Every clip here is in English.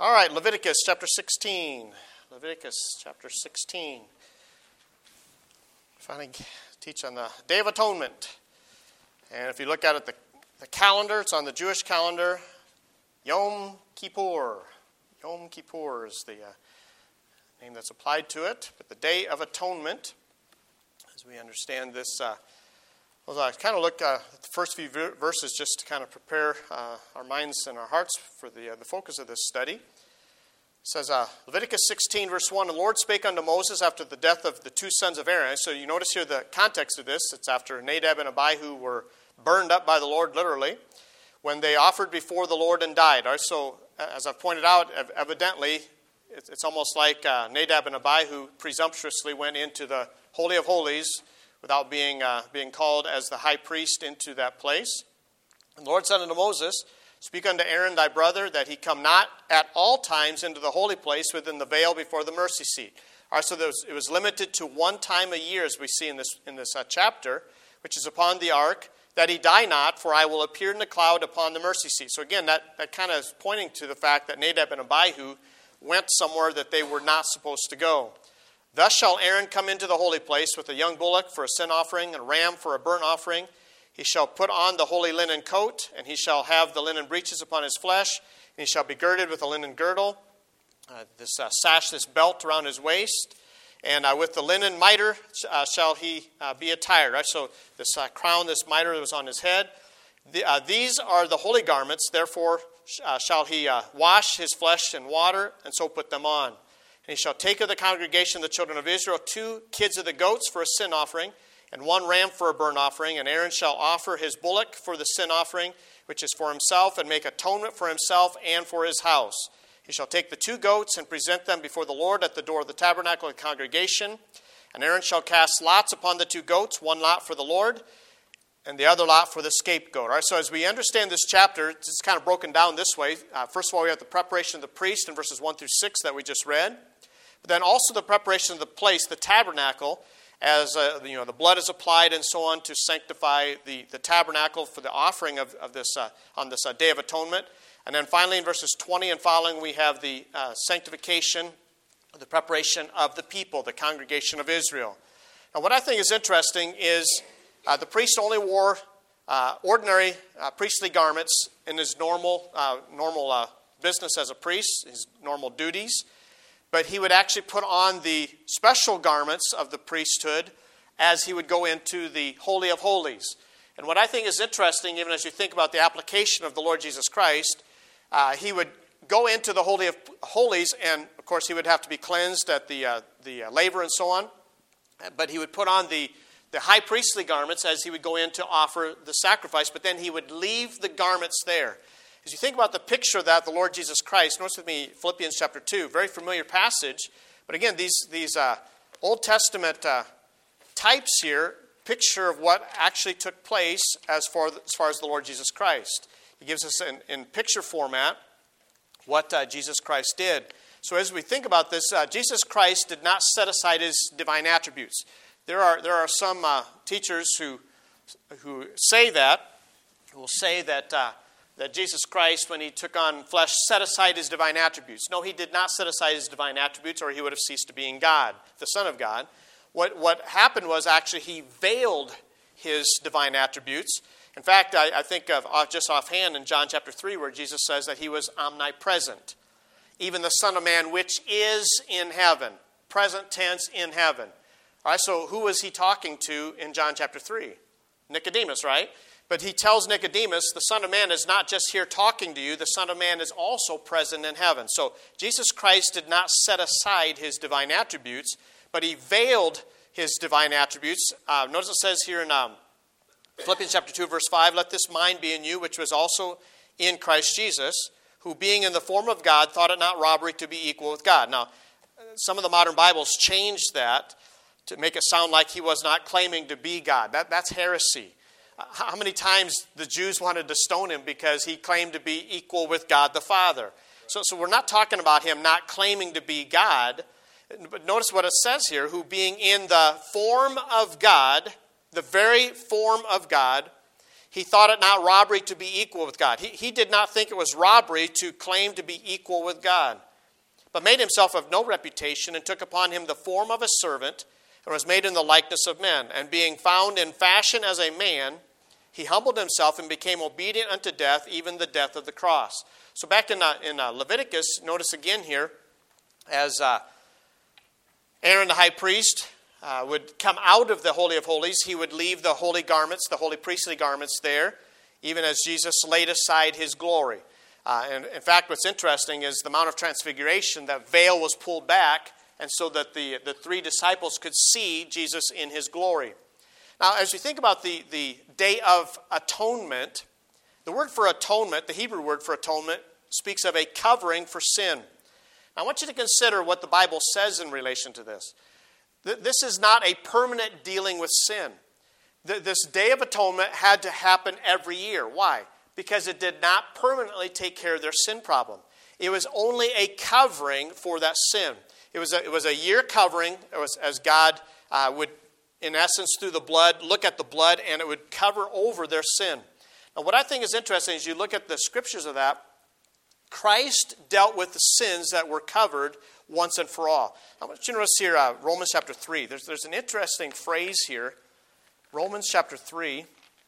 All right, Leviticus chapter 16. Leviticus chapter 16. Finally teach on the Day of Atonement. And if you look at it, the calendar, it's on the Jewish calendar. Yom Kippur. Yom Kippur is the name that's applied to it. But the Day of Atonement, as we understand this, well, I kind of look at the first few verses just to kind of prepare our minds and our hearts for the focus of this study. It says, Leviticus 16, verse 1, The Lord spake unto Moses after the death of the two sons of Aaron. So you notice here the context of this. It's after Nadab and Abihu were burned up by the Lord, literally, when they offered before the Lord and died. All right, so as I've pointed out, evidently, it's almost like Nadab and Abihu presumptuously went into the Holy of Holies without being called as the high priest into that place. And the Lord said unto Moses, Speak unto Aaron thy brother, that he come not at all times into the holy place within the veil before the mercy seat. All right, so it was limited to one time a year, as we see in this chapter, which is upon the ark, that he die not, for I will appear in the cloud upon the mercy seat. So again, that kind of is pointing to the fact that Nadab and Abihu went somewhere that they were not supposed to go. Thus shall Aaron come into the holy place with a young bullock for a sin offering, and a ram for a burnt offering. He shall put on the holy linen coat, and he shall have the linen breeches upon his flesh, and he shall be girded with a linen girdle, this sash, this belt around his waist, and with the linen mitre shall he be attired. Right? So this crown, this mitre that was on his head. These are the holy garments, therefore shall he wash his flesh in water, and so put them on. And he shall take of the congregation of the children of Israel 2 kids of the goats for a sin offering, and 1 ram for a burnt offering. And Aaron shall offer his bullock for the sin offering, which is for himself, and make atonement for himself and for his house. He shall take the 2 goats and present them before the Lord at the door of the tabernacle of the congregation. And Aaron shall cast lots upon the 2 goats, 1 lot for the Lord, and the other lot for the scapegoat. All right, so as we understand this chapter, it's kind of broken down this way. First of all, we have the preparation of the priest in verses 1 through 6 that we just read. But then also the preparation of the place, the tabernacle, as the blood is applied and so on to sanctify the tabernacle for the offering of this on this Day of Atonement. And then finally in verses 20 and following we have the sanctification, the preparation of the people, the congregation of Israel. Now what I think is interesting is the priest only wore ordinary priestly garments in his normal business as a priest, his normal duties. But he would actually put on the special garments of the priesthood as he would go into the Holy of Holies. And what I think is interesting, even as you think about the application of the Lord Jesus Christ, he would go into the Holy of Holies, and of course he would have to be cleansed at the laver and so on. But he would put on the high priestly garments as he would go in to offer the sacrifice, but then he would leave the garments there. As you think about the picture of that, the Lord Jesus Christ, notice with me Philippians chapter 2, very familiar passage. But again, these Old Testament types here, picture of what actually took place as far as the Lord Jesus Christ. He gives us in picture format what Jesus Christ did. So as we think about this, Jesus Christ did not set aside his divine attributes. There are some teachers who say that, who will say that Jesus Christ, when he took on flesh, set aside his divine attributes. No, he did not set aside his divine attributes, or he would have ceased to being God, the Son of God. What happened was actually he veiled his divine attributes. In fact, I think of just offhand in John chapter 3 where Jesus says that he was omnipresent. Even the Son of Man which is in heaven. Present tense, in heaven. All right, so who was he talking to in John chapter 3? Nicodemus, right? But he tells Nicodemus, the Son of Man is not just here talking to you, the Son of Man is also present in heaven. So Jesus Christ did not set aside his divine attributes, but he veiled his divine attributes. Notice it says here in Philippians chapter 2, verse 5, Let this mind be in you, which was also in Christ Jesus, who being in the form of God, thought it not robbery to be equal with God. Now, some of the modern Bibles changed that to make it sound like he was not claiming to be God. That's heresy. How many times the Jews wanted to stone him because he claimed to be equal with God the Father? So we're not talking about him not claiming to be God. But notice what it says here, who being in the form of God, the very form of God, He thought it not robbery to be equal with God. He did not think it was robbery to claim to be equal with God, but made himself of no reputation and took upon him the form of a servant and was made in the likeness of men. And being found in fashion as a man, he humbled himself and became obedient unto death, even the death of the cross. So back in Leviticus, notice again here, as Aaron the high priest would come out of the Holy of Holies, he would leave the holy garments, the holy priestly garments there, even as Jesus laid aside his glory. And in fact, what's interesting is the Mount of Transfiguration, that veil was pulled back, and so that the three disciples could see Jesus in his glory. Now, as we think about the Day of Atonement, the word for atonement, the Hebrew word for atonement, speaks of a covering for sin. Now, I want you to consider what the Bible says in relation to this. This is not a permanent dealing with sin. This Day of Atonement had to happen every year. Why? Because it did not permanently take care of their sin problem. It was only a covering for that sin. It was a year covering. It was as God would, in essence, through the blood, look at the blood, and it would cover over their sin. Now, what I think is interesting is you look at the scriptures of that, Christ dealt with the sins that were covered once and for all. I want you to notice here, Romans chapter 3. There's an interesting phrase here. Romans chapter 3.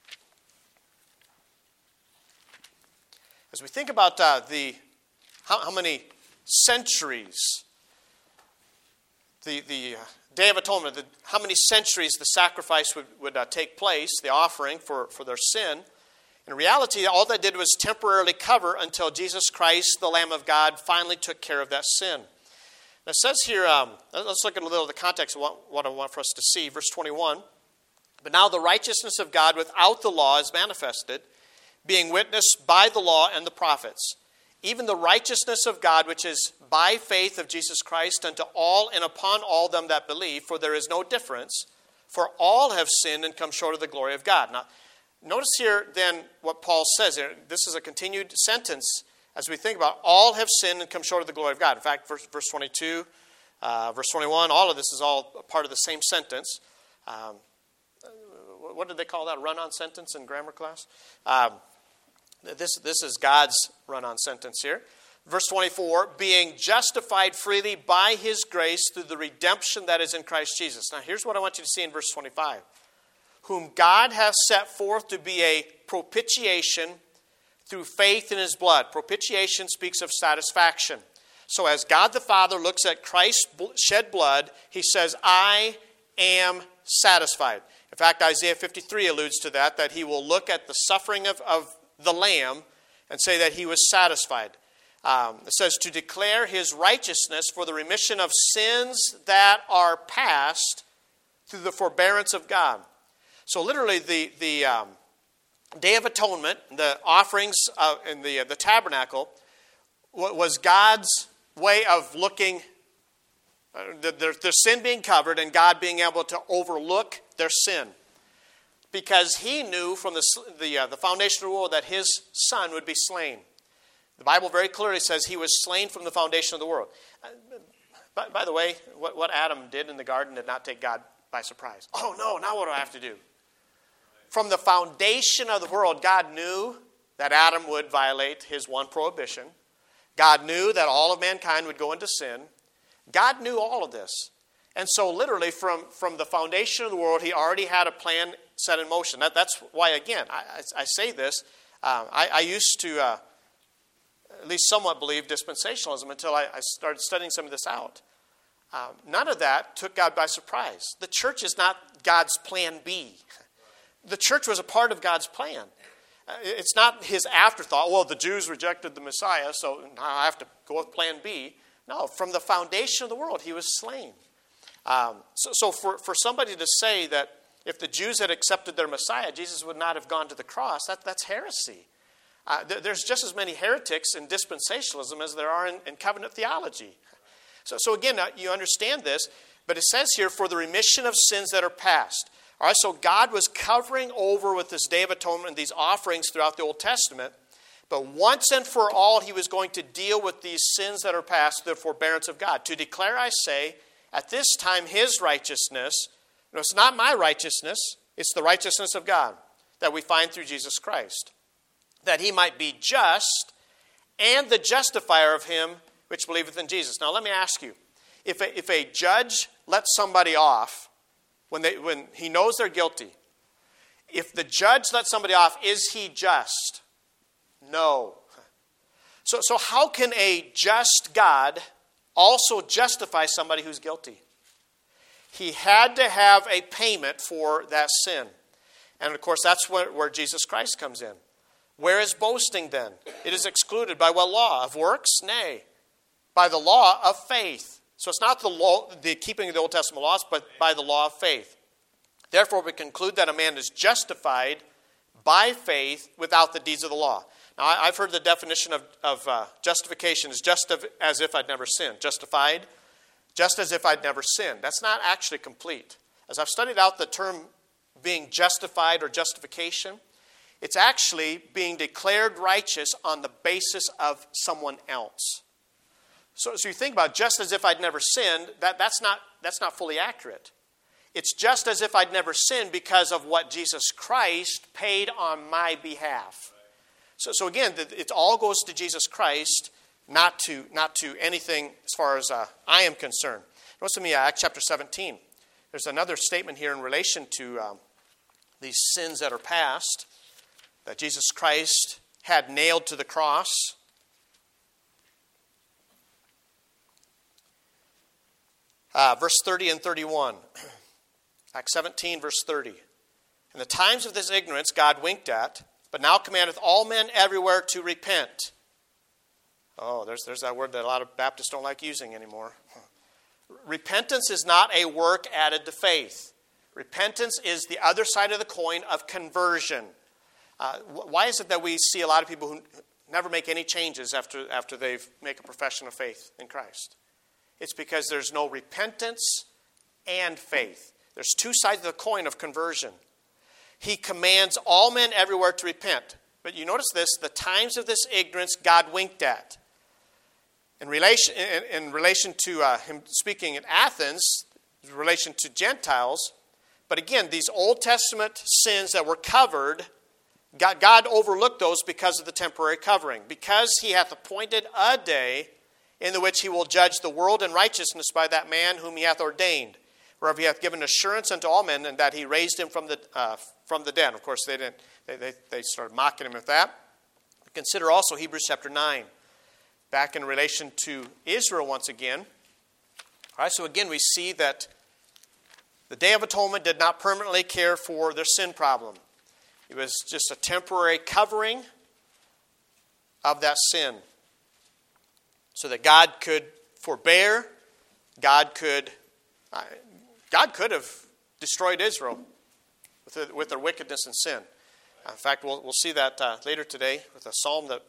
As we think about how many centuries the Day of Atonement, how many centuries the sacrifice would take place, the offering for their sin. In reality, all that did was temporarily cover until Jesus Christ, the Lamb of God, finally took care of that sin. Now it says here, let's look at a little of the context of what I want for us to see. Verse 21, but now the righteousness of God without the law is manifested, being witnessed by the law and the prophets, even the righteousness of God which is by faith of Jesus Christ unto all and upon all them that believe, for there is no difference, for all have sinned and come short of the glory of God. Now, notice here then what Paul says here. This is a continued sentence as we think about all have sinned and come short of the glory of God. In fact, verse 22, verse 21, all of this is all part of the same sentence. What did they call that? Run-on sentence in grammar class? This is God's run-on sentence here. Verse 24, being justified freely by his grace through the redemption that is in Christ Jesus. Now here's what I want you to see in verse 25. Whom God hath set forth to be a propitiation through faith in his blood. Propitiation speaks of satisfaction. So as God the Father looks at Christ's shed blood, he says, I am satisfied. In fact, Isaiah 53 alludes to that he will look at the suffering of the Lamb and say that he was satisfied. It says to declare his righteousness for the remission of sins that are past through the forbearance of God. So literally the Day of Atonement, the offerings in the tabernacle, was God's way of looking, their sin being covered and God being able to overlook their sin. Because he knew from the foundation of the world that his son would be slain. The Bible very clearly says he was slain from the foundation of the world. By the way, what Adam did in the garden did not take God by surprise. Oh no, now what do I have to do? From the foundation of the world, God knew that Adam would violate his one prohibition. God knew that all of mankind would go into sin. God knew all of this. And so literally from the foundation of the world, he already had a plan set in motion. That's why, again, I say this. I used to at least somewhat believe dispensationalism until I started studying some of this out. None of that took God by surprise. The church is not God's plan B. The church was a part of God's plan. It's not his afterthought. Well, the Jews rejected the Messiah, so now I have to go with plan B. No, from the foundation of the world, he was slain. So for somebody to say that if the Jews had accepted their Messiah, Jesus would not have gone to the cross, that's heresy. There's just as many heretics in dispensationalism as there are in covenant theology. So again, you understand this, but it says here, for the remission of sins that are past. All right, so God was covering over with this Day of Atonement and these offerings throughout the Old Testament, but once and for all, he was going to deal with these sins that are past, the forbearance of God. To declare, I say, at this time, his righteousness. No, it's not my righteousness. It's the righteousness of God. that we find through Jesus Christ, that he might be just and the justifier of him which believeth in Jesus. Now let me ask you, if a judge lets somebody off when he knows they're guilty, if the judge lets somebody off, is he just? No. So how can a just God also justify somebody who's guilty? He had to have a payment for that sin. And of course, that's where Jesus Christ comes in. Where is boasting then? It is excluded by what law? Of works? Nay. By the law of faith. So it's not the law, the keeping of the Old Testament laws, but by the law of faith. Therefore, we conclude that a man is justified by faith without the deeds of the law. Now, I've heard the definition of justification is just as if I'd never sinned. Justified, just as if I'd never sinned. That's not actually complete. As I've studied out the term being justified or justification, it's actually being declared righteous on the basis of someone else. So you think about just as if I'd never sinned, that's not fully accurate. It's just as if I'd never sinned because of what Jesus Christ paid on my behalf. So again, it all goes to Jesus Christ, not to anything as far as I am concerned. Notice with me Acts chapter 17. There's another statement here in relation to these sins that are past, that Jesus Christ had nailed to the cross. Verse 30 and 31. Acts 17, verse 30. In the times of this ignorance God winked at, but now commandeth all men everywhere to repent. Oh, there's that word that a lot of Baptists don't like using anymore. Repentance is not a work added to faith. Repentance is the other side of the coin of conversion. Why is it that we see a lot of people who never make any changes after they make a profession of faith in Christ? It's because there's no repentance and faith. There's two sides of the coin of conversion. He commands all men everywhere to repent. But you notice this, the times of this ignorance God winked at. In relation to him speaking in Athens, in relation to Gentiles, but again, these Old Testament sins that were covered, God overlooked those because of the temporary covering. Because he hath appointed a day in the which he will judge the world in righteousness by that man whom he hath ordained, whereof he hath given assurance unto all men, and that he raised him from the dead. Of course, they started mocking him with that. Consider also Hebrews chapter 9, back in relation to Israel once again. All right, so again, we see that the Day of Atonement did not permanently care for their sin problem. It was just a temporary covering of that sin, so that God could forbear. God could have destroyed Israel with their wickedness and sin. In fact, we'll see that later today with a psalm that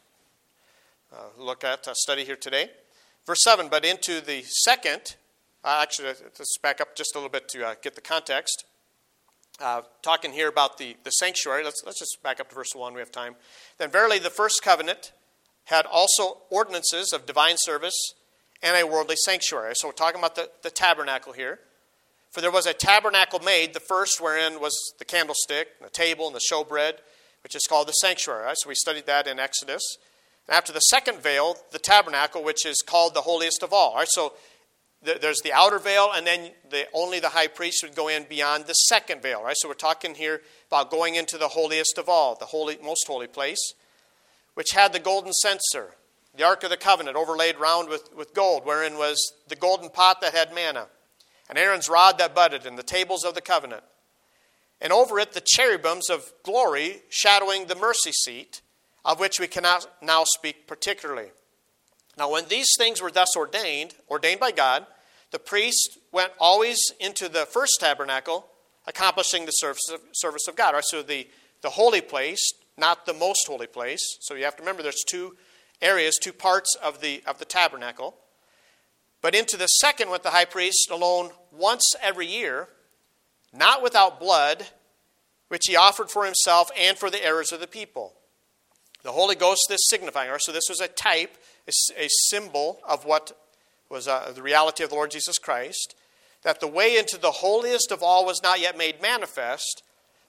look at, study here today. Verse 7, but into the second, actually, let's back up just a little bit to get the context. Talking here about the sanctuary, let's just back up to verse 1, we have time. Then verily the first covenant had also ordinances of divine service and a worldly sanctuary. So we're talking about the tabernacle here. For there was a tabernacle made, the first wherein was the candlestick, and the table, and the showbread, which is called the sanctuary. Right? So we studied that in Exodus. And after the second veil, the tabernacle, which is called the holiest of all. Right? So there's the outer veil, and then only the high priest would go in beyond the second veil. Right? So we're talking here about going into the holiest of all, the most holy place, which had the golden censer, the Ark of the Covenant overlaid round with gold, wherein was the golden pot that had manna, and Aaron's rod that budded, and the tables of the covenant. And over it the cherubims of glory shadowing the mercy seat, of which we cannot now speak particularly. Now when these things were thus ordained by God, the priest went always into the first tabernacle, accomplishing the service of God. Right? So the holy place, not the most holy place. So you have to remember there's two areas, two parts of the tabernacle. But into the second went the high priest alone once every year, not without blood, which he offered for himself and for the errors of the people. The Holy Ghost this signifying. So this was a type, a symbol of what was the reality of the Lord Jesus Christ, that the way into the holiest of all was not yet made manifest,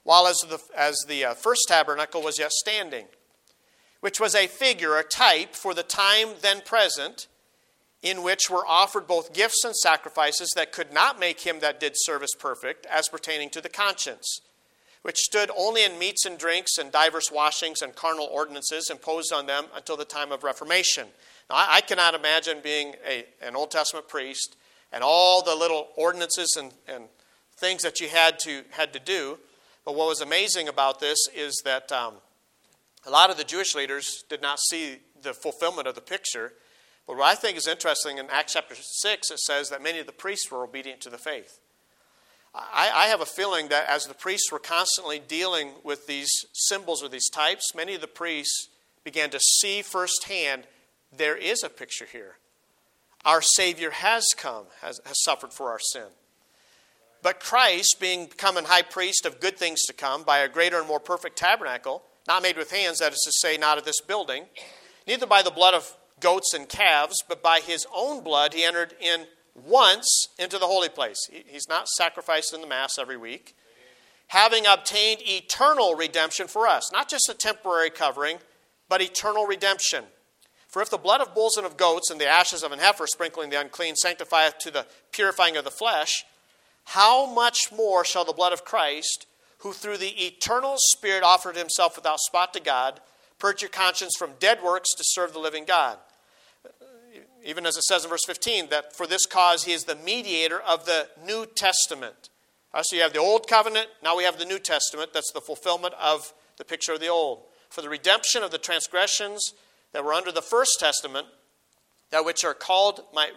while as the first tabernacle was yet standing, which was a figure, a type for the time then present, in which were offered both gifts and sacrifices that could not make him that did service perfect, as pertaining to the conscience, which stood only in meats and drinks and divers washings and carnal ordinances imposed on them until the time of Reformation. Now, I cannot imagine being an Old Testament priest and all the little ordinances and things that you had to do. But what was amazing about this is that a lot of the Jewish leaders did not see the fulfillment of the picture. But what I think is interesting, in Acts chapter 6, it says that many of the priests were obedient to the faith. I have a feeling that as the priests were constantly dealing with these symbols or these types, many of the priests began to see firsthand, there is a picture here. Our Savior has come, has suffered for our sin. But Christ, being become an high priest of good things to come by a greater and more perfect tabernacle, not made with hands, that is to say, not of this building, neither by the blood of goats and calves, but by his own blood he entered in once into the holy place. He's not sacrificed in the Mass every week. Having obtained eternal redemption for us. Not just a temporary covering, but eternal redemption. For if the blood of bulls and of goats and the ashes of an heifer sprinkling the unclean sanctifieth to the purifying of the flesh, how much more shall the blood of Christ, who through the eternal Spirit offered himself without spot to God, purge your conscience from dead works to serve the living God? Even as it says in verse 15, that for this cause he is the mediator of the New Testament. So you have the Old Covenant, now we have the New Testament. That's the fulfillment of the picture of the Old. For the redemption of the transgressions that were under the First Testament, they which are called might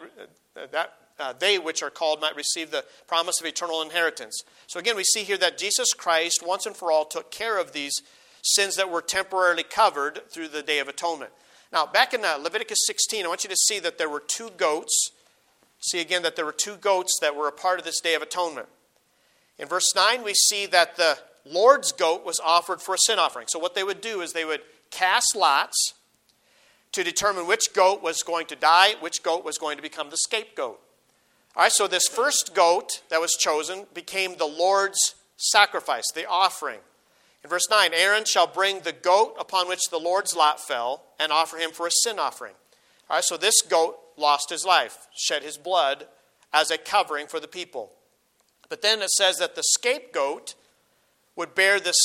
receive the promise of eternal inheritance. So again, we see here that Jesus Christ, once and for all, took care of these sins that were temporarily covered through the Day of Atonement. Now, back in Leviticus 16, I want you to see that there were two goats. See again that there were two goats that were a part of this Day of Atonement. In verse 9, we see that the Lord's goat was offered for a sin offering. So what they would do is they would cast lots to determine which goat was going to die, which goat was going to become the scapegoat. All right, so this first goat that was chosen became the Lord's sacrifice, the offering. In verse 9, Aaron shall bring the goat upon which the Lord's lot fell and offer him for a sin offering. All right, so this goat lost his life, shed his blood as a covering for the people. But then it says that the scapegoat would bear the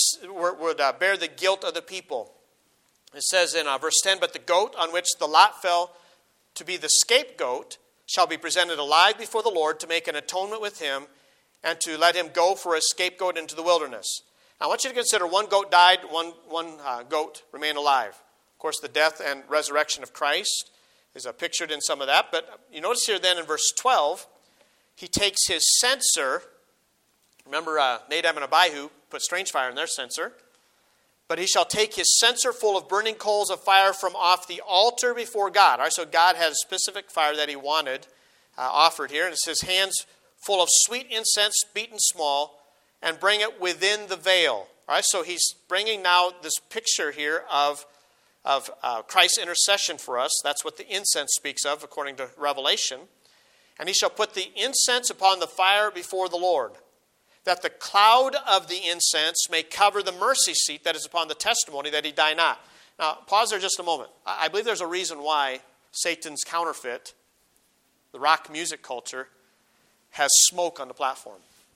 guilt of the people. It says in verse 10, but the goat on which the lot fell to be the scapegoat shall be presented alive before the Lord to make an atonement with him and to let him go for a scapegoat into the wilderness. Now, I want you to consider one goat died, one goat remained alive. Of course, the death and resurrection of Christ is pictured in some of that. But you notice here then in verse 12, he takes his censer. Remember, Nadab and Abihu put strange fire in their censer. But he shall take his censer full of burning coals of fire from off the altar before God. All right, so God had a specific fire that he wanted offered here. And it says, hands full of sweet incense, beaten small, and bring it within the veil. All right, so he's bringing now this picture here of Christ's intercession for us. That's what the incense speaks of, according to Revelation. And he shall put the incense upon the fire before the Lord, that the cloud of the incense may cover the mercy seat that is upon the testimony that he die not. Now, pause there just a moment. I believe there's a reason why Satan's counterfeit, the rock music culture, has smoke on the platform.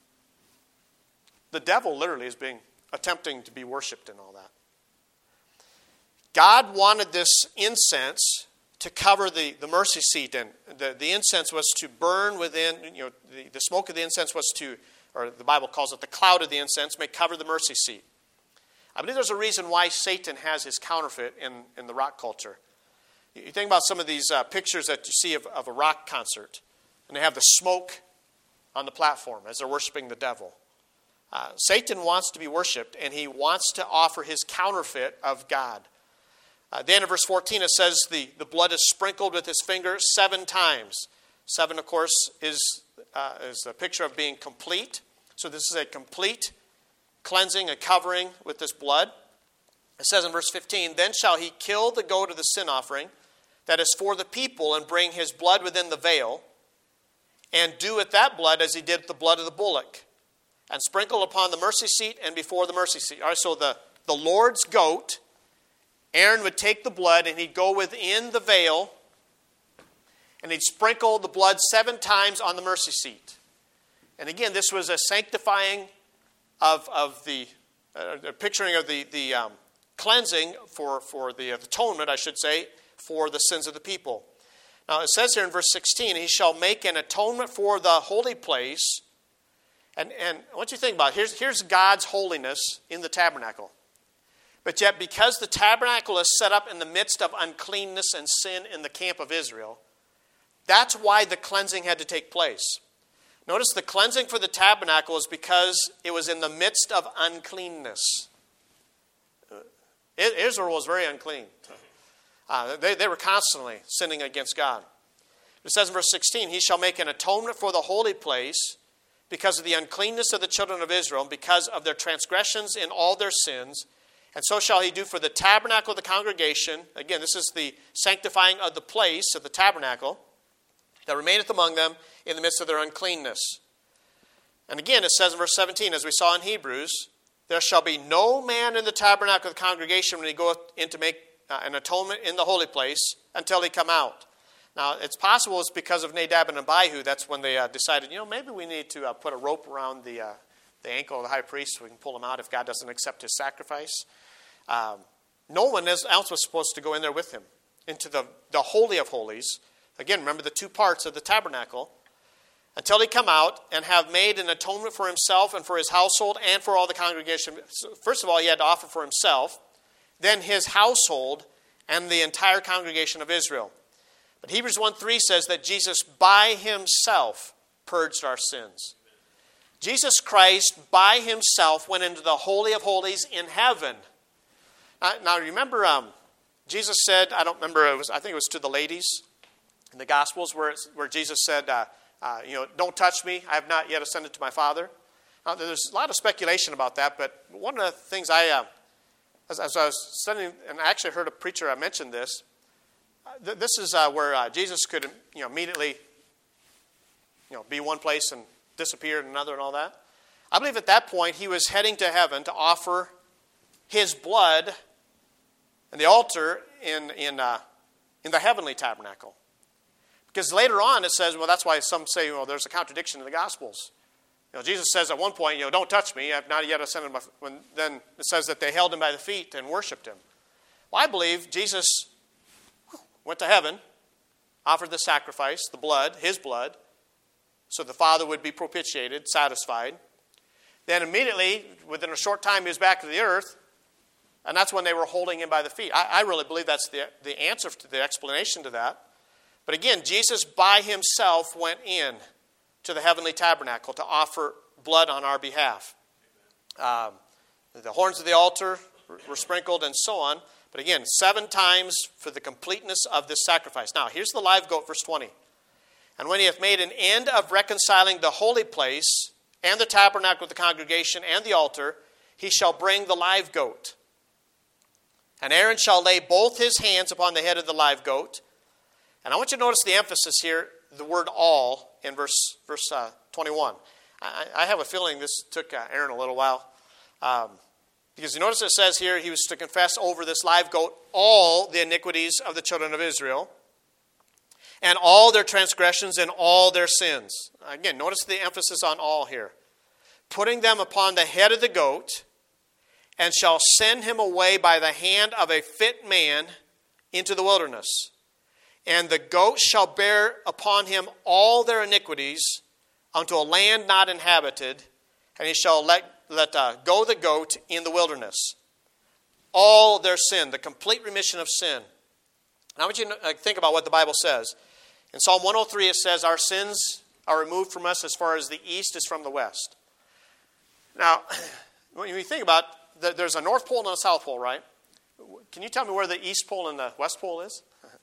The devil literally is attempting to be worshipped and all that. God wanted this incense to cover the mercy seat, and the incense was to burn within, the smoke of the incense was to, or the Bible calls it the cloud of the incense, may cover the mercy seat. I believe there's a reason why Satan has his counterfeit in the rock culture. You think about some of these pictures that you see of a rock concert, and they have the smoke on the platform as they're worshiping the devil. Satan wants to be worshipped, and he wants to offer his counterfeit of God. Then in verse 14 it says the blood is sprinkled with his finger 7 times. 7, of course, is a picture of being complete. So this is a complete cleansing, a covering with this blood. It says in verse 15, then shall he kill the goat of the sin offering that is for the people and bring his blood within the veil and do with that blood as he did with the blood of the bullock. and sprinkle upon the mercy seat and before the mercy seat. All right, so the Lord's goat, Aaron would take the blood and he'd go within the veil and he'd sprinkle the blood 7 times on the mercy seat. And again, this was a sanctifying of the picturing of the cleansing for the atonement, I should say, for the sins of the people. Now it says here in verse 16, he shall make an atonement for the holy place. And I want you to think about it. Here's God's holiness in the tabernacle. But yet, because the tabernacle is set up in the midst of uncleanness and sin in the camp of Israel, that's why the cleansing had to take place. Notice the cleansing for the tabernacle is because it was in the midst of uncleanness. Israel was very unclean. They were constantly sinning against God. It says in verse 16, he shall make an atonement for the holy place because of the uncleanness of the children of Israel, and because of their transgressions in all their sins. And so shall he do for the tabernacle of the congregation. Again, this is the sanctifying of the place of the tabernacle that remaineth among them in the midst of their uncleanness. And again, it says in verse 17, as we saw in Hebrews, there shall be no man in the tabernacle of the congregation when he goeth in to make an atonement in the holy place until he come out. Now, it's possible it's because of Nadab and Abihu. That's when they decided, maybe we need to put a rope around the ankle of the high priest so we can pull him out if God doesn't accept his sacrifice. No one else was supposed to go in there with him into the Holy of Holies. Again, remember the 2 parts of the tabernacle. Until he come out and have made an atonement for himself and for his household and for all the congregation. So first of all, he had to offer for himself, then his household and the entire congregation of Israel. But Hebrews 1:3 says that Jesus by himself purged our sins. Jesus Christ by himself went into the Holy of Holies in heaven. Now remember, Jesus said, I don't remember, I think it was to the ladies in the Gospels where Jesus said, don't touch me, I have not yet ascended to my Father. Now, there's a lot of speculation about that, but one of the things as I was studying, and I actually heard a preacher mention this, this is where Jesus could immediately be one place and disappear in another and all that. I believe at that point he was heading to heaven to offer his blood and the altar in the heavenly tabernacle. Because later on it says, well, that's why some say, there's a contradiction in the Gospels. Jesus says at one point, don't touch me, I have not yet ascended. Then it says that they held him by the feet and worshipped him. Well, I believe Jesus went to heaven, offered the sacrifice, the blood, his blood, so the Father would be propitiated, satisfied. Then immediately, within a short time, he was back to the earth, and that's when they were holding him by the feet. I really believe that's the answer to the explanation to that. But again, Jesus by himself went in to the heavenly tabernacle to offer blood on our behalf. The horns of the altar were sprinkled and so on. But again, 7 times for the completeness of this sacrifice. Now, here's the live goat, verse 20. And when he hath made an end of reconciling the holy place and the tabernacle of the congregation and the altar, he shall bring the live goat. And Aaron shall lay both his hands upon the head of the live goat. And I want you to notice the emphasis here, the word all, in verse 21. I have a feeling this took Aaron a little while. Because you notice it says here, he was to confess over this live goat all the iniquities of the children of Israel, and all their transgressions and all their sins. Again, notice the emphasis on all here. Putting them upon the head of the goat, and shall send him away by the hand of a fit man into the wilderness. And the goat shall bear upon him all their iniquities unto a land not inhabited, and he shall let go the goat in the wilderness. All their sin, the complete remission of sin. Now I want you to think about what the Bible says. In Psalm 103 it says, our sins are removed from us as far as the east is from the west. Now, when you think about it, there's a North Pole and a South Pole, right? Can you tell me where the East Pole and the West Pole is?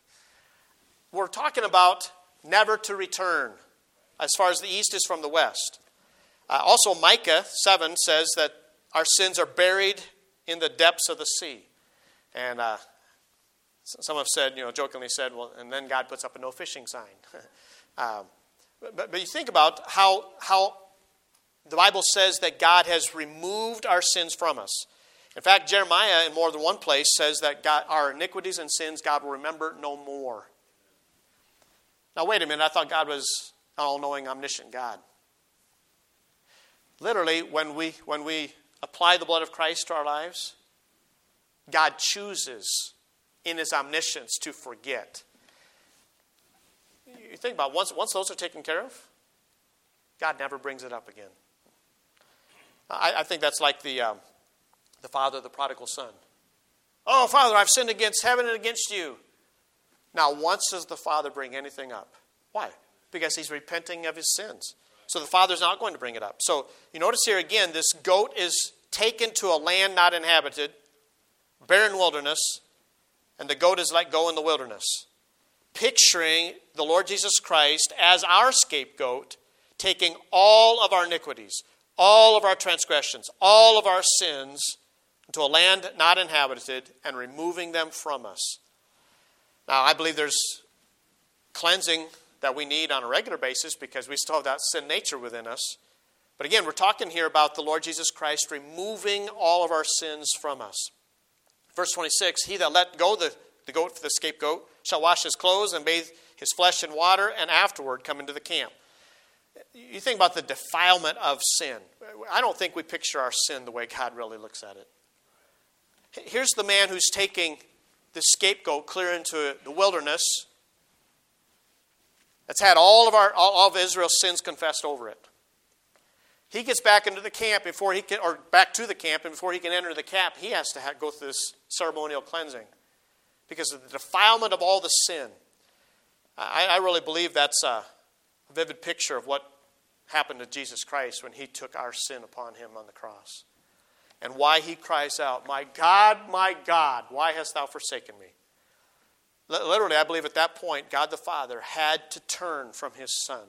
We're talking about never to return as far as the east is from the west. Also, Micah 7 says that our sins are buried in the depths of the sea. And some have said, jokingly said, well, and then God puts up a no fishing sign. But you think about how The Bible says that God has removed our sins from us. In fact, Jeremiah, in more than one place, says that our iniquities and sins God will remember no more. Now, wait a minute. I thought God was an all-knowing, omniscient God. Literally, when we apply the blood of Christ to our lives, God chooses in His omniscience to forget. You think about it, once those are taken care of, God never brings it up again. I think that's like the father of the prodigal son. Oh, Father, I've sinned against heaven and against you. Now, once does the father bring anything up? Why? Because he's repenting of his sins. So the father's not going to bring it up. So you notice here again, this goat is taken to a land not inhabited, barren wilderness, and the goat is let go in the wilderness. Picturing the Lord Jesus Christ as our scapegoat, taking all of our iniquities, all of our transgressions, all of our sins into a land not inhabited and removing them from us. Now, I believe there's cleansing that we need on a regular basis because we still have that sin nature within us. But again, we're talking here about the Lord Jesus Christ removing all of our sins from us. Verse 26, he that let go the goat for the scapegoat shall wash his clothes and bathe his flesh in water and afterward come into the camp. You think about the defilement of sin. I don't think we picture our sin the way God really looks at it. Here's the man who's taking the scapegoat clear into the wilderness. That's had all of Israel's sins confessed over it. He gets back into the camp back to the camp, and before he can enter the camp, he has to go through this ceremonial cleansing because of the defilement of all the sin. I really believe that's a vivid picture of what happened to Jesus Christ when he took our sin upon him on the cross. And why he cries out, my God, why hast thou forsaken me? Literally, I believe at that point, God the Father had to turn from his Son.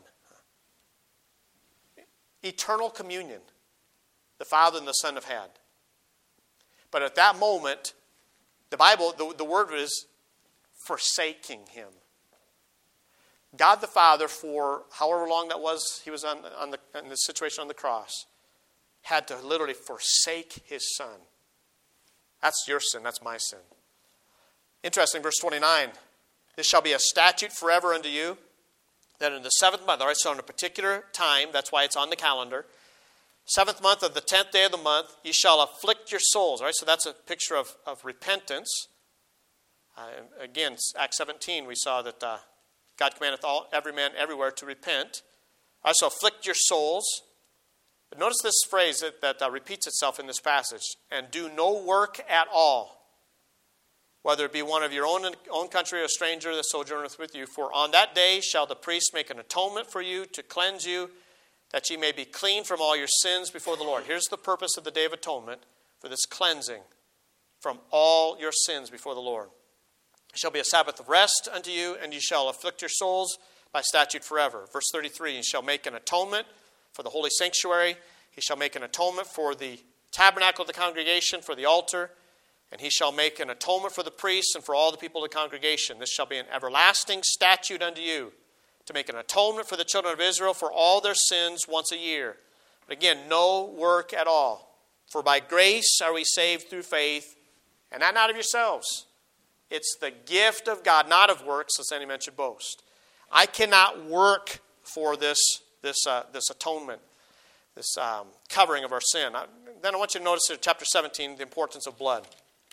Eternal communion, the Father and the Son have had. But at that moment, the Bible, the word is forsaking him. God the Father, for however long that was, he was in the situation on the cross, had to literally forsake his Son. That's your sin, that's my sin. Interesting, verse 29. This shall be a statute forever unto you, that in the 7th month, all right, so on a particular time, that's why it's on the calendar, 7th month of the 10th day of the month, ye shall afflict your souls. All right, so that's a picture of repentance. Again, Acts 17, we saw that God commandeth every man everywhere to repent. All right, so afflict your souls. But notice this phrase that repeats itself in this passage. And do no work at all, whether it be one of your own country or a stranger that sojourneth with you. For on that day shall the priest make an atonement for you to cleanse you, that ye may be clean from all your sins before the Lord. Here's the purpose of the Day of Atonement, for this cleansing from all your sins before the Lord. It shall be a Sabbath of rest unto you, and ye shall afflict your souls by statute forever. Verse 33, he shall make an atonement for the holy sanctuary. He shall make an atonement for the tabernacle of the congregation, for the altar. And he shall make an atonement for the priests and for all the people of the congregation. This shall be an everlasting statute unto you, to make an atonement for the children of Israel for all their sins once a year. But again, no work at all. For by grace are we saved through faith, and that not of yourselves. It's the gift of God, not of works, lest any man should boast. I cannot work for this atonement, this covering of our sin. Then I want you to notice in chapter 17 the importance of blood.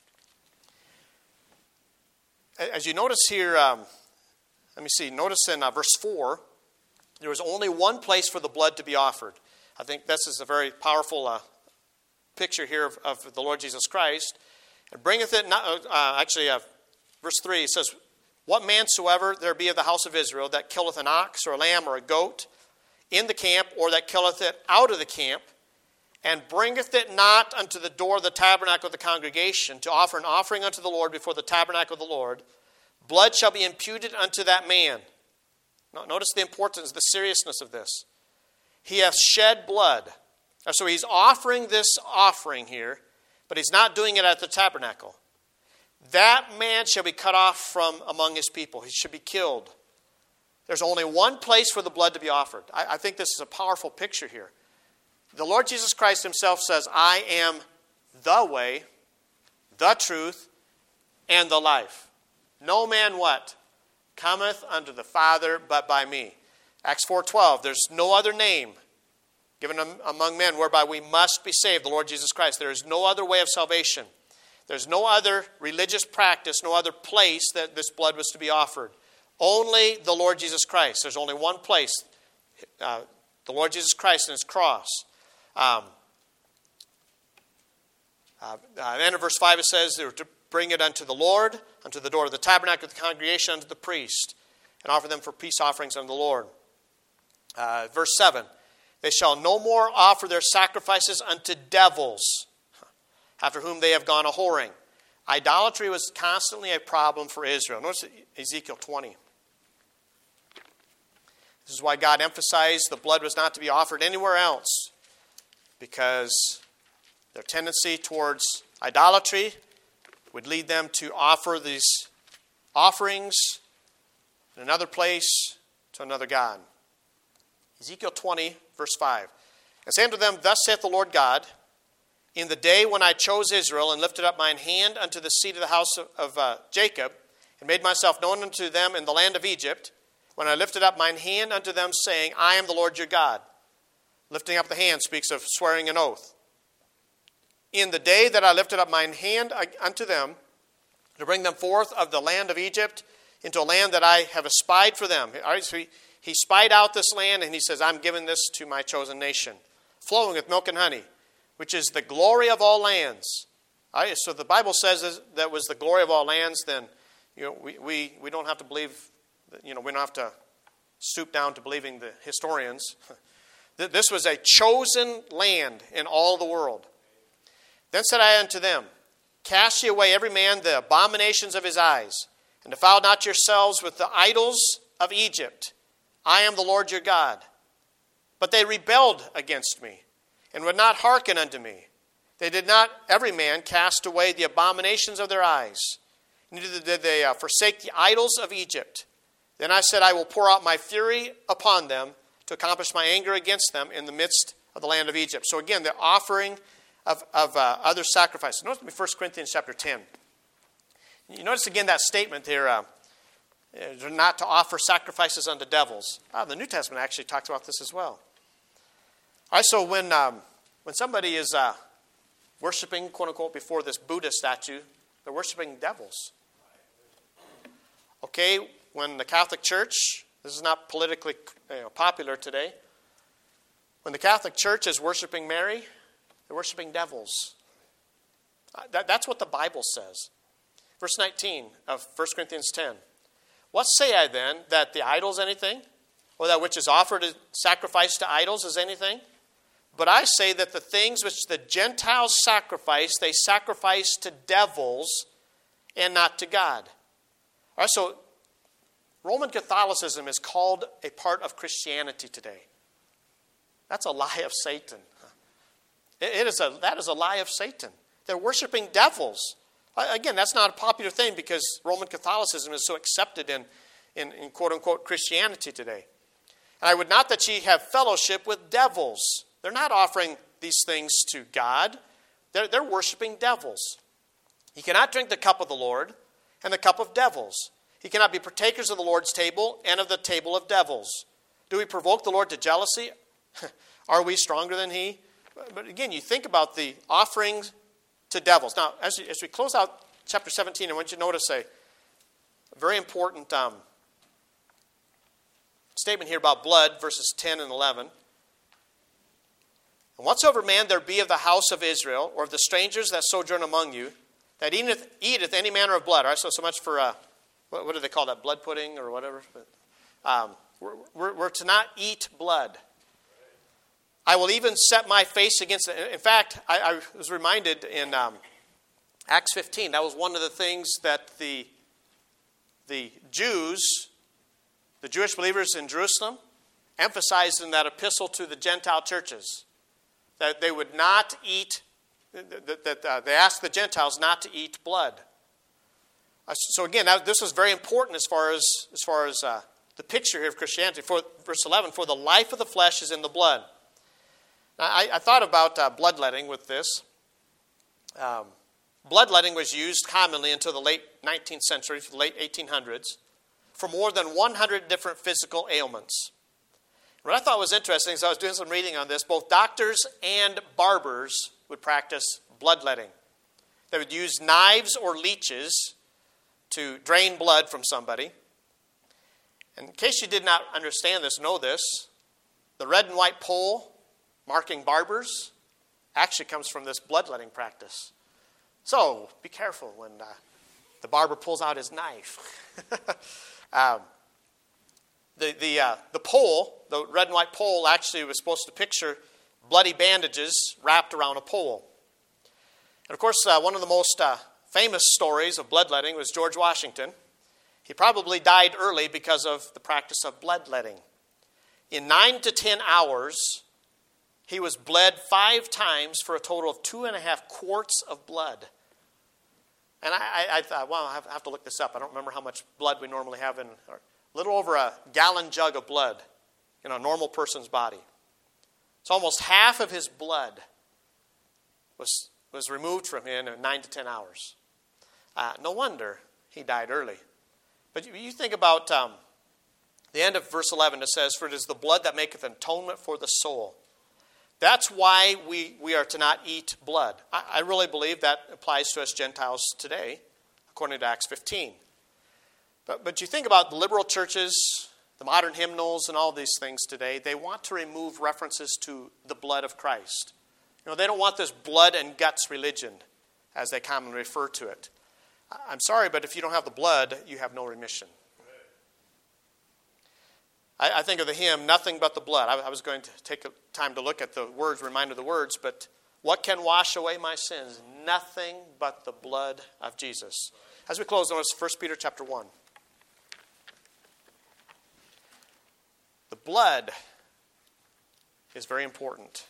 As you notice here, notice in verse 4, there was only one place for the blood to be offered. I think this is a very powerful picture here of the Lord Jesus Christ. And bringeth it, verse 3, it says, what man soever there be of the house of Israel that killeth an ox or a lamb or a goat in the camp, or that killeth it out of the camp, and bringeth it not unto the door of the tabernacle of the congregation to offer an offering unto the Lord before the tabernacle of the Lord, blood shall be imputed unto that man. Now, notice the importance, the seriousness of this. He hath shed blood. So he's offering this offering here, but he's not doing it at the tabernacle. That man shall be cut off from among his people. He should be killed. There's only one place for the blood to be offered. I think this is a powerful picture here. The Lord Jesus Christ himself says, I am the way, the truth, and the life. No man what? Cometh unto the Father but by me. Acts 4:12, there's no other name given among men whereby we must be saved, the Lord Jesus Christ. There is no other way of salvation. There's no other religious practice, no other place that this blood was to be offered. Only the Lord Jesus Christ. There's only one place, the Lord Jesus Christ and his cross. Then in verse 5 it says, they were to bring it unto the Lord, unto the door of the tabernacle of the congregation, unto the priest, and offer them for peace offerings unto the Lord. Verse 7, they shall no more offer their sacrifices unto devils, after whom they have gone a whoring. Idolatry was constantly a problem for Israel. Notice Ezekiel 20. This is why God emphasized the blood was not to be offered anywhere else, because their tendency towards idolatry would lead them to offer these offerings in another place to another god. Ezekiel 20, verse 5. And say unto them, Thus saith the Lord God, In the day when I chose Israel, and lifted up mine hand unto the seed of the house of Jacob, and made myself known unto them in the land of Egypt, when I lifted up mine hand unto them, saying, I am the Lord your God. Lifting up the hand speaks of swearing an oath. In the day that I lifted up mine hand unto them, to bring them forth of the land of Egypt, into a land that I have espied for them. All right, so he spied out this land, and he says, I'm giving this to my chosen nation, flowing with milk and honey, which is the glory of all lands. All right, so the Bible says that was the glory of all lands, then we don't have to believe, we don't have to stoop down to believing the historians. This was a chosen land in all the world. Then said I unto them, Cast ye away every man the abominations of his eyes, and defile not yourselves with the idols of Egypt. I am the Lord your God. But they rebelled against me, and would not hearken unto me. They did not every man cast away the abominations of their eyes, neither did they forsake the idols of Egypt. Then I said, I will pour out my fury upon them to accomplish my anger against them in the midst of the land of Egypt. So again, the offering of other sacrifices. Notice 1 Corinthians chapter 10. You notice again that statement here, not to offer sacrifices unto devils. The New Testament actually talks about this as well. All right, so when somebody is worshiping, quote unquote, before this Buddha statue, they're worshiping devils. Okay, when the Catholic Church, this is not politically popular today, when the Catholic Church is worshiping Mary, they're worshiping devils. That's what the Bible says. Verse 19 of 1 Corinthians 10. What say I then, that the idol is anything? Or that which is offered as sacrifice to idols is anything? But I say that the things which the Gentiles sacrifice, they sacrifice to devils and not to God. All right, so Roman Catholicism is called a part of Christianity today. That's a lie of Satan. That is a lie of Satan. They're worshiping devils. Again, that's not a popular thing because Roman Catholicism is so accepted in quote-unquote Christianity today. And I would not that ye have fellowship with devils. They're not offering these things to God. They're worshiping devils. Ye cannot drink the cup of the Lord and the cup of devils. Ye cannot be partakers of the Lord's table and of the table of devils. Do we provoke the Lord to jealousy? Are we stronger than he? But again, you think about the offerings to devils. Now, as we close out chapter 17, I want you to notice a very important statement here about blood, verses 10 and 11. And whatsoever man there be of the house of Israel, or of the strangers that sojourn among you, that eateth any manner of blood. All right, so much for, what do they call that, blood pudding or whatever? But, we're to not eat blood. I will even set my face against it. In fact, I was reminded in Acts 15, that was one of the things that the Jews, the Jewish believers in Jerusalem, emphasized in that epistle to the Gentile churches. That they would not eat, they asked the Gentiles not to eat blood. So again, this was very important as far as the picture here of Christianity. For verse 11, for the life of the flesh is in the blood. I thought about bloodletting with this. Bloodletting was used commonly until the late 19th century, the late 1800s, for more than 100 different physical ailments. What I thought was interesting is I was doing some reading on this. Both doctors and barbers would practice bloodletting. They would use knives or leeches to drain blood from somebody. And in case you did not understand this, know this, the red and white pole marking barbers actually comes from this bloodletting practice. So be careful when the barber pulls out his knife. The pole, the red and white pole, actually was supposed to picture bloody bandages wrapped around a pole. And of course, one of the most famous stories of bloodletting was George Washington. He probably died early because of the practice of bloodletting. In 9 to 10 hours, he was bled 5 times for a total of 2.5 quarts of blood. And I thought, well, I have to look this up. I don't remember how much blood we normally have in a little over a gallon jug of blood in a normal person's body. So almost half of his blood was removed from him in 9 to 10 hours. No wonder he died early. But you think about the end of verse 11. It says, "For it is the blood that maketh atonement for the soul." That's why we are to not eat blood. I really believe that applies to us Gentiles today, according to Acts 15. But you think about the liberal churches, the modern hymnals, and all these things today, they want to remove references to the blood of Christ. They don't want this blood and guts religion, as they commonly refer to it. I'm sorry, but if you don't have the blood, you have no remission. I think of the hymn, "Nothing But the Blood." I was going to take time to look at the words, remind of the words, but what can wash away my sins? Nothing but the blood of Jesus. As we close, notice 1 Peter chapter 1. The blood is very important.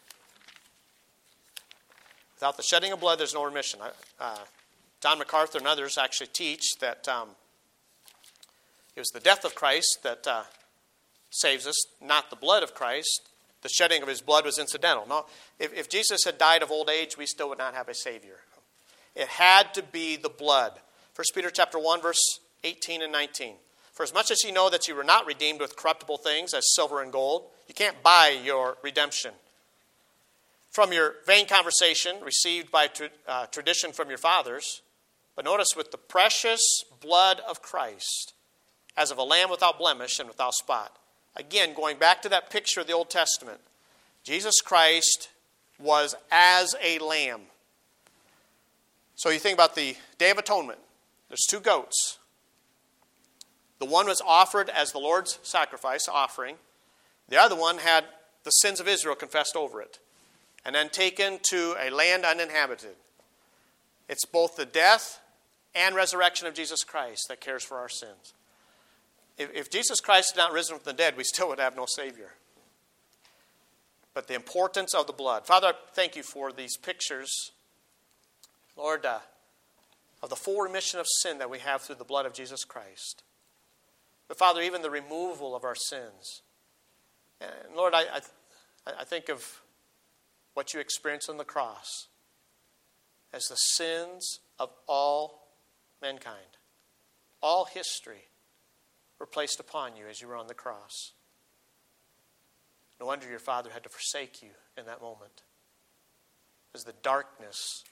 Without the shedding of blood, there's no remission. John MacArthur and others actually teach that it was the death of Christ that saves us, not the blood of Christ. The shedding of his blood was incidental. No, if Jesus had died of old age, we still would not have a Savior. It had to be the blood. 1 Peter chapter 1, verse 18 and 19. "For as much as you know that you were not redeemed with corruptible things as silver and gold," you can't buy your redemption, "from your vain conversation received by tradition from your fathers, but notice, with the precious blood of Christ, as of a lamb without blemish and without spot." Again, going back to that picture of the Old Testament, Jesus Christ was as a lamb. So you think about the Day of Atonement. There's 2 goats. The one was offered as the Lord's sacrifice offering. The other one had the sins of Israel confessed over it, and then taken to a land uninhabited. It's both the death and resurrection of Jesus Christ that cares for our sins. If Jesus Christ had not risen from the dead, we still would have no Savior. But the importance of the blood. Father, I thank you for these pictures, Lord, of the full remission of sin that we have through the blood of Jesus Christ. But Father, even the removal of our sins. And Lord, I think of what you experienced on the cross as the sins of all mankind, all history, were placed upon you as you were on the cross. No wonder your Father had to forsake you in that moment. As the darkness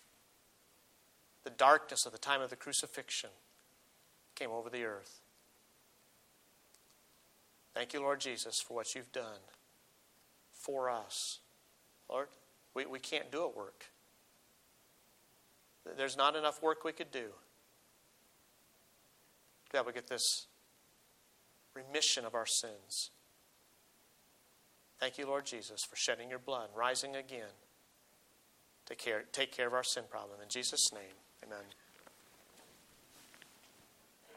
of the time of the crucifixion came over the earth. Thank you, Lord Jesus, for what you've done for us. Lord, we can't do a work. There's not enough work we could do to be able to get this remission of our sins. Thank you, Lord Jesus, for shedding your blood, rising again to take care of our sin problem. In Jesus' name, amen.